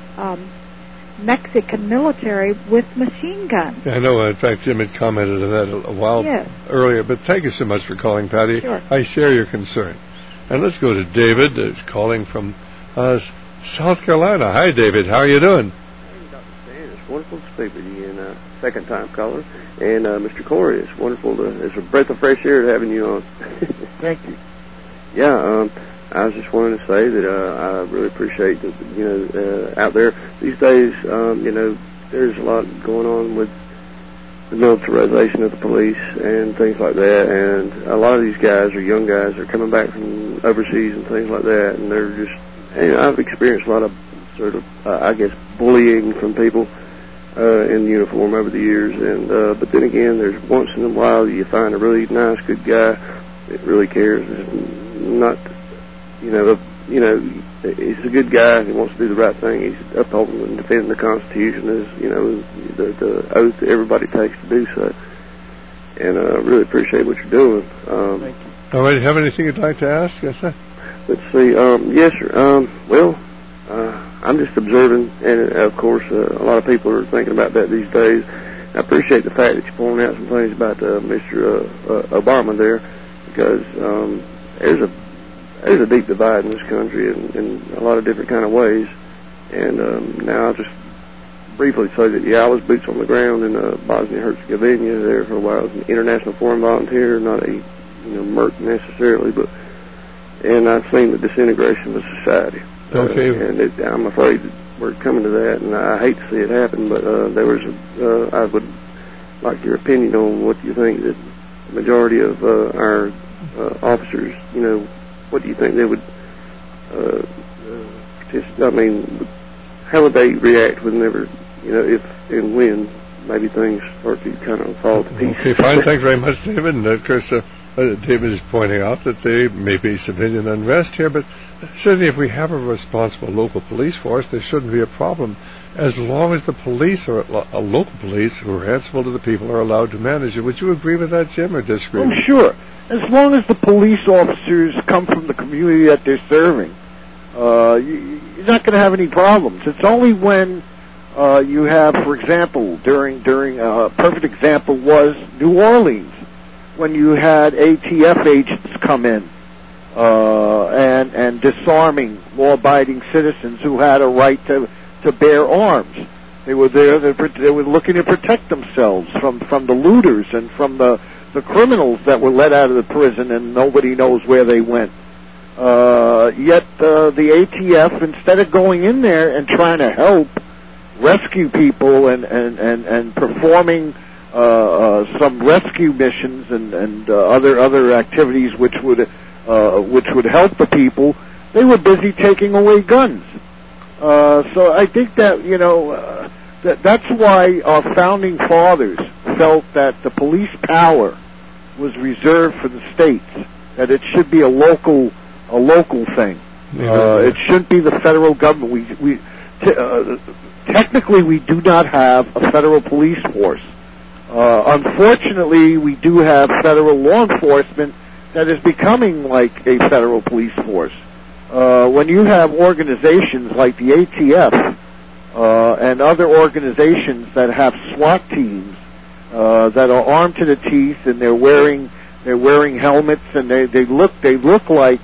Mexican military with machine guns. I know. In fact, Jim had commented on that a while earlier. But thank you so much for calling, Patty. Sure. I share your concern. And let's go to David, who's calling from South Carolina. Hi, David. How are you doing? Hey, Dr. Stan. It's wonderful to speak with you, and second-time caller. And Mr. Corey, it's wonderful it's a breath of fresh air having you on. Thank you. Yeah, I was just wanting to say that I really appreciate that, out there these days, there's a lot going on with the militarization of the police and things like that, and a lot of these guys are young guys. They're coming back from overseas and things like that, and they're just, I've experienced a lot of sort of, I guess, bullying from people in uniform over the years, and but then again, there's once in a while you find a really nice, good guy that really cares. It's not, he's a good guy. He wants to do the right thing. He's upholding and defending the Constitution as, the oath that everybody takes to do so. And I really appreciate what you're doing. Thank you. All right, have anything you'd like to ask? Yes, sir. Let's see. Yes, sir. I'm just observing, and of course, a lot of people are thinking about that these days. I appreciate the fact that you're pointing out some things about Mr. Obama there, because there's a deep divide in this country in a lot of different kind of ways. And now I'll just briefly say that, I was boots on the ground in Bosnia-Herzegovina there for a while. I was an international foreign volunteer, not a merc necessarily, and I've seen the disintegration of society. Okay. And I'm afraid that we're coming to that, and I hate to see it happen, but I would like your opinion on what you think that the majority of our officers, what do you think they would, how would they react whenever, if and when maybe things start to kind of fall to pieces? Okay, fine. Thank you very much, David. And of course, David is pointing out that there may be civilian unrest here, but certainly if we have a responsible local police force, there shouldn't be a problem, as long as the police or local police who are answerable to the people are allowed to manage it. Would you agree with that, Jim, or disagree? Oh, sure. as long as the police officers come from the community that they're serving, you're not going to have any problems. It's only when you have, for example, during a perfect example was New Orleans, when you had ATF agents come in and disarming law-abiding citizens who had a right to bear arms. They were there. They were looking to protect themselves from the looters and from the criminals that were let out of the prison, and nobody knows where they went. Yet the ATF, instead of going in there and trying to help rescue people and performing some rescue missions and other activities which would help the people, they were busy taking away guns. So I think that that's why our founding fathers felt that the police power was reserved for the states, that it should be a local thing. It shouldn't be the federal government. Technically, we do not have a federal police force. Unfortunately, we do have federal law enforcement that is becoming like a federal police force. When you have organizations like the ATF and other organizations that have SWAT teams that are armed to the teeth, and they're wearing helmets, and they look like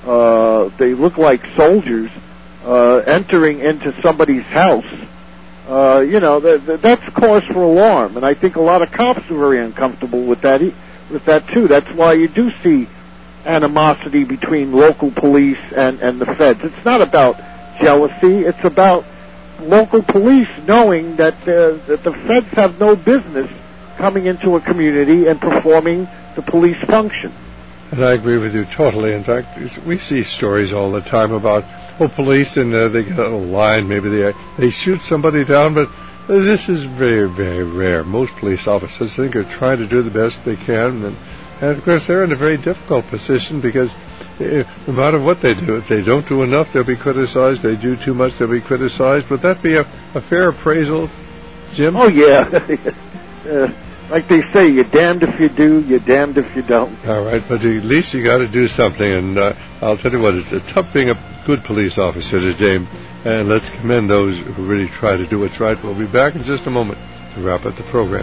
soldiers entering into somebody's house, that's cause for alarm. And I think a lot of cops are very uncomfortable with that too. That's why you do see animosity between local police and the feds. It's not about jealousy. It's about local police knowing that the feds have no business coming into a community and performing the police function. And I agree with you totally. In fact, we see stories all the time about police, and they get on a line, maybe they shoot somebody down, but this is very, very rare. Most police officers, I think, are trying to do the best they can, and of course they're in a very difficult position because no matter what they do, if they don't do enough, they'll be criticized. They do too much, they'll be criticized. Would that be a fair appraisal, Jim? Oh, yeah. Like they say, you're damned if you do, you're damned if you don't. All right, but at least you got to do something, and I'll tell you what, it's tough being a good police officer today, and let's commend those who really try to do what's right. We'll be back in just a moment to wrap up the program.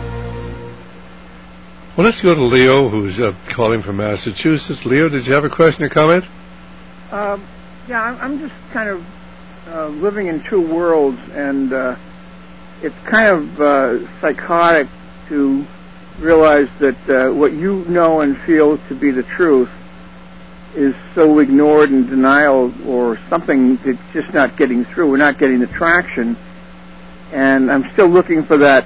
Well, let's go to Leo, who's calling from Massachusetts. Leo, did you have a question or comment? Yeah, I'm just kind of living in two worlds, and it's kind of psychotic to realize that what you know and feel to be the truth is so ignored in denial, or something that's just not getting through. We're not getting the traction, and I'm still looking for that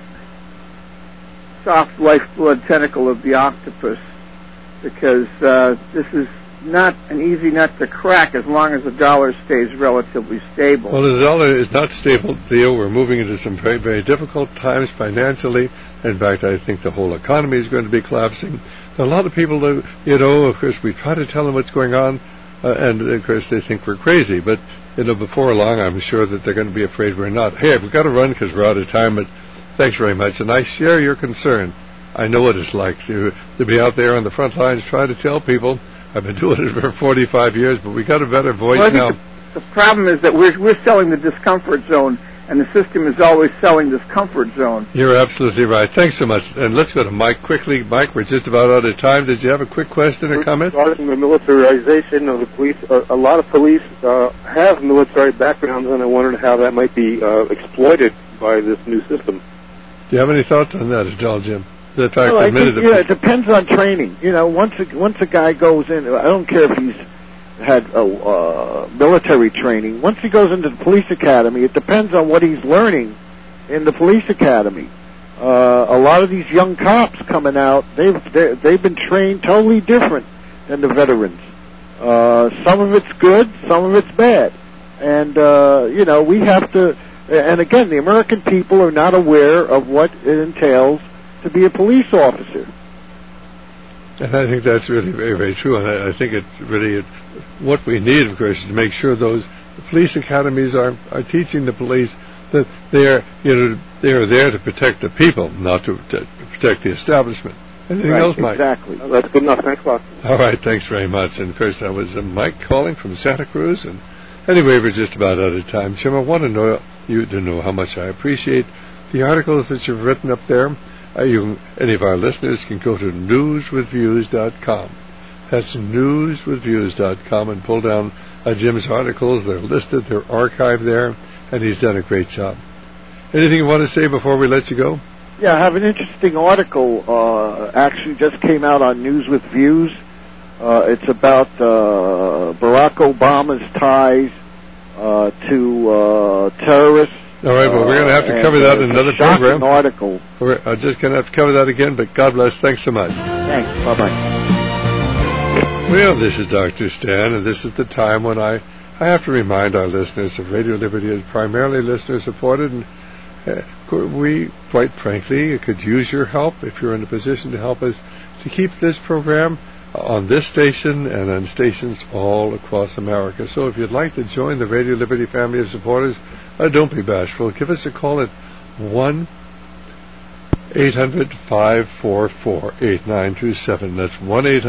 soft lifeblood tentacle of the octopus, because this is not an easy nut to crack as long as the dollar stays relatively stable. Well, the dollar is not stable, Theo. We're moving into some very, very difficult times financially. In fact, I think the whole economy is going to be collapsing. A lot of people, of course, we try to tell them what's going on, and of course they think we're crazy. But, before long, I'm sure that they're going to be afraid we're not. Hey, we've got to run because we're out of time, but thanks very much. And I share your concern. I know what it's like to be out there on the front lines trying to tell people. I've been doing it for 45 years, but we got a better voice now. The problem is that we're selling the discomfort zone, and the system is always selling this comfort zone. You're absolutely right. Thanks so much. And let's go to Mike quickly. Mike, we're just about out of time. Did you have a quick question or comment? Regarding the militarization of the police, a lot of police have military backgrounds, and I wondered how that might be exploited by this new system. Do you have any thoughts on that at all, Jim? I think, it depends on training. Once a guy goes in, I don't care if he's had military training. Once he goes into the police academy, it depends on what he's learning in the police academy. A lot of these young cops coming out, they've been trained totally different than the veterans. Some of it's good, some of it's bad, and we have to. And again, the American people are not aware of what it entails to be a police officer. And I think that's really very, very true. And I think what we need, of course, is to make sure those police academies are teaching the police that they are there to protect the people, not to protect the establishment. Anything else, Mike? Exactly. Oh, that's good enough. Thanks a lot. All right, thanks very much. And of course, that was Mike calling from Santa Cruz. And anyway, we're just about out of time. Jim, I want to know you to know how much I appreciate the articles that you've written up there. Any of our listeners can go to newswithviews.com. That's newswithviews.com and pull down Jim's articles. They're listed, they're archived there, and he's done a great job. Anything you want to say before we let you go? Yeah, I have an interesting article, actually just came out on News with Views. It's about Barack Obama's ties to terrorists. All right, well, we're going to have to cover that in another program. Article. We're just going to have to cover that again, but God bless. Thanks so much. Thanks. Bye-bye. Well, this is Dr. Stan, and this is the time when I have to remind our listeners that Radio Liberty is primarily listener-supported, and we, quite frankly, could use your help if you're in a position to help us to keep this program on this station and on stations all across America. So if you'd like to join the Radio Liberty family of supporters, don't be bashful. Give us a call at 1-800-544-8927. That's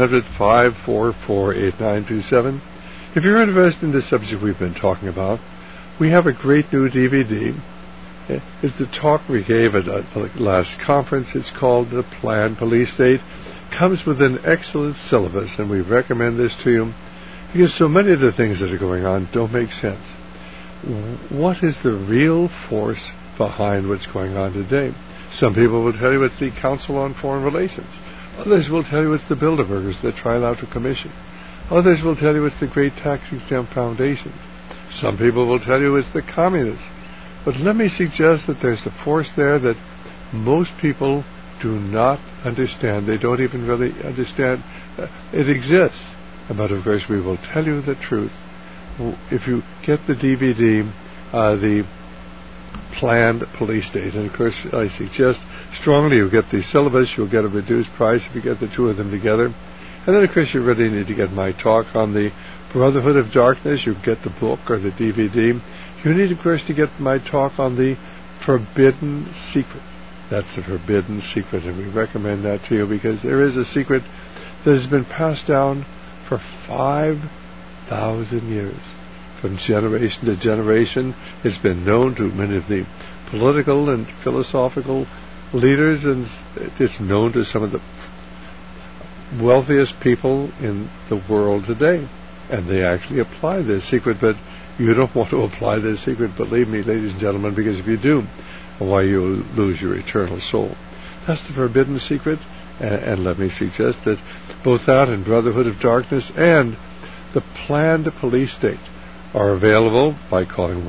1-800-544-8927. If you're interested in the subject we've been talking about, we have a great new DVD. It's the talk we gave at the last conference. It's called The Planned Police State. Comes with an excellent syllabus, and we recommend this to you because so many of the things that are going on don't make sense. What is the real force behind what's going on today? Some people will tell you it's the Council on Foreign Relations. Others will tell you it's the Bilderbergers, the Trilateral Commission. Others will tell you it's the great tax-exempt foundations. Some people will tell you it's the communists. But let me suggest that there's a force there that most people do not understand. They don't even really understand it exists. But of course, we will tell you the truth. If you get the DVD, the Planned Police State, and of course, I suggest strongly you get the syllabus. You'll get a reduced price if you get the two of them together. And then, of course, you really need to get my talk on the Brotherhood of Darkness. You get the book or the DVD. You need, of course, to get my talk on the Forbidden Secret. That's the Forbidden Secret, and we recommend that to you because there is a secret that has been passed down for 5,000 years. From generation to generation, it's been known to many of the political and philosophical leaders, and it's known to some of the wealthiest people in the world today. And they actually apply this secret, but you don't want to apply this secret, believe me, ladies and gentlemen, because if you do, why, you'll lose your eternal soul. That's the Forbidden Secret, and let me suggest that both that and Brotherhood of Darkness and the Planned Police State are available by calling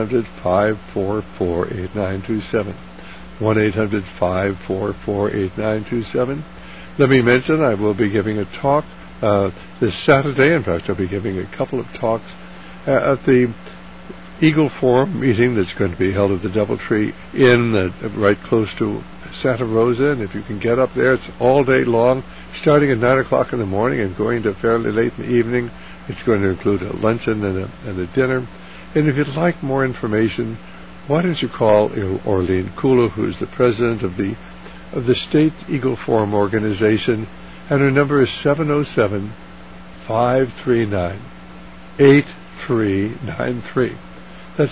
1-800-544-8927. 1-800-544-8927. Let me mention I will be giving a talk this Saturday. In fact, I'll be giving a couple of talks at the Eagle Forum meeting that's going to be held at the Doubletree Inn right close to Santa Rosa. And if you can get up there, it's all day long, starting at 9 o'clock in the morning and going to fairly late in the evening. It's going to include a luncheon and a dinner. And if you'd like more information, why don't you call Orlene Kula, who's the president of the State Eagle Forum organization, and her number is 707-539-8393. That's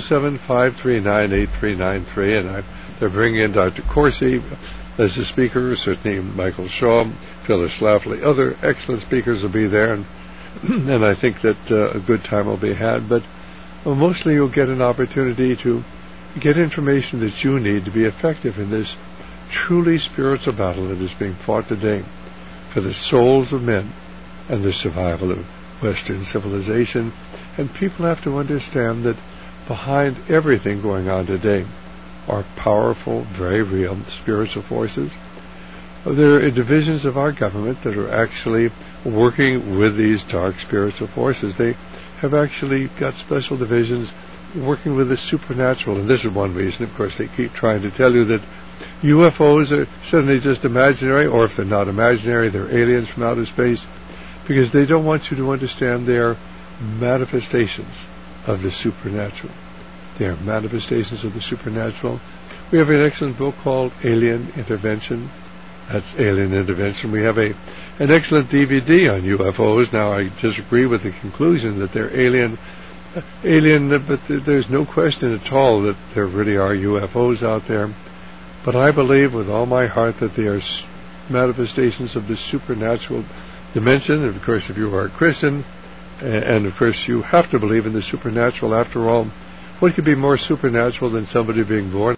707-539-8393, and they're bringing in Dr. Corsi as a speaker, certainly Michael Shaw, Phyllis Schlafly, other excellent speakers will be there, and I think that a good time will be had, but mostly you'll get an opportunity to get information that you need to be effective in this truly spiritual battle that is being fought today for the souls of men and the survival of Western civilization. And people have to understand that behind everything going on today are powerful, very real spiritual forces. There are divisions of our government that are actually working with these dark spiritual forces. They have actually got special divisions working with the supernatural, and this is one reason, of course, they keep trying to tell you that UFOs are suddenly just imaginary, or if they're not imaginary, they're aliens from outer space, because they don't want you to understand they are manifestations of the supernatural. They are manifestations of the supernatural. We have an excellent book called Alien Intervention. That's Alien Intervention. We have an excellent DVD on UFOs. Now, I disagree with the conclusion that they're alien, but there's no question at all that there really are UFOs out there. But I believe with all my heart that they are manifestations of the supernatural dimension. And of course, if you are a Christian, and of course you have to believe in the supernatural after all, what could be more supernatural than somebody being born